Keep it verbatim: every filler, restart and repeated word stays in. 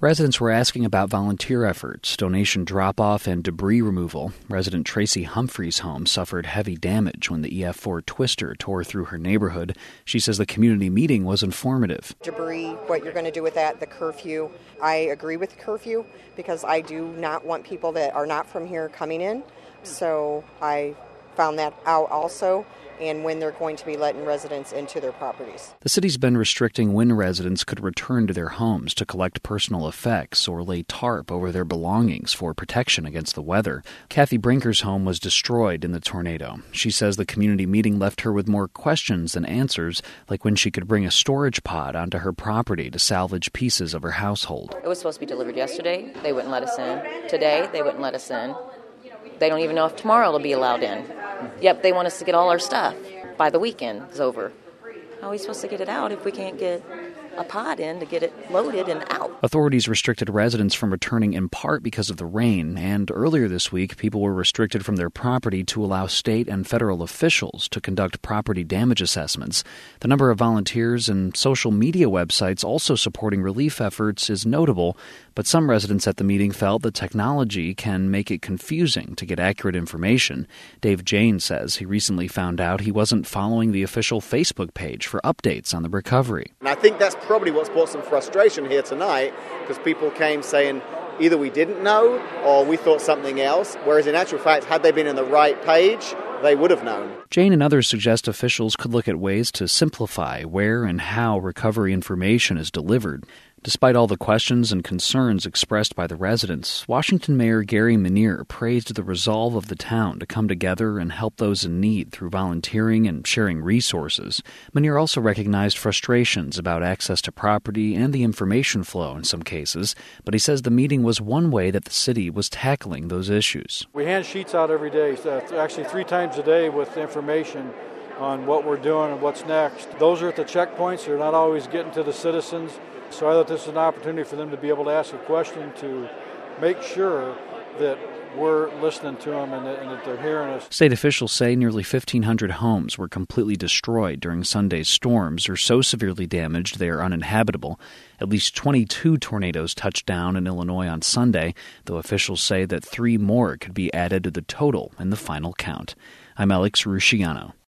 Residents were asking about volunteer efforts, donation drop-off, and debris removal. Resident Tracy Humphrey's home suffered heavy damage when the E F four twister tore through her neighborhood. She says the community meeting was informative. Debris, what you're going to do with that, the curfew. I agree with curfew because I do not want people that are not from here coming in. So I found that out also, and when they're going to be letting residents into their properties. The city's been restricting when residents could return to their homes to collect personal effects or lay tarp over their belongings for protection against the weather. Kathy Brinker's home was destroyed in the tornado. She says the community meeting left her with more questions than answers, like when she could bring a storage pod onto her property to salvage pieces of her household. It was supposed to be delivered yesterday. They wouldn't let us in. Today, they wouldn't let us in. They don't even know if tomorrow it'll be allowed in. Yep, they want us to get all our stuff by the weekend is over. How are we supposed to get it out if we can't get a pod in to get it loaded and out? Authorities restricted residents from returning in part because of the rain, and earlier this week, people were restricted from their property to allow state and federal officials to conduct property damage assessments. The number of volunteers and social media websites also supporting relief efforts is notable, but some residents at the meeting felt the technology can make it confusing to get accurate information. Dave Jane says he recently found out he wasn't following the official Facebook page for updates on the recovery. And I think that's probably what's brought some frustration here tonight, because people came saying either we didn't know or we thought something else, whereas in actual fact, had they been in the right page, they would have known. Jane and others suggest officials could look at ways to simplify where and how recovery information is delivered. Despite all the questions and concerns expressed by the residents, Washington Mayor Gary Minear praised the resolve of the town to come together and help those in need through volunteering and sharing resources. Minear also recognized frustrations about access to property and the information flow in some cases, but he says the meeting was one way that the city was tackling those issues. We hand sheets out every day, actually three times a day, with information on what we're doing and what's next. Those are at the checkpoints. They're not always getting to the citizens. So I thought this was an opportunity for them to be able to ask a question to make sure that we're listening to them and that, and that they're hearing us. State officials say nearly fifteen hundred homes were completely destroyed during Sunday's storms or so severely damaged they are uninhabitable. At least twenty-two tornadoes touched down in Illinois on Sunday, though officials say that three more could be added to the total in the final count. I'm Alex Rusciano.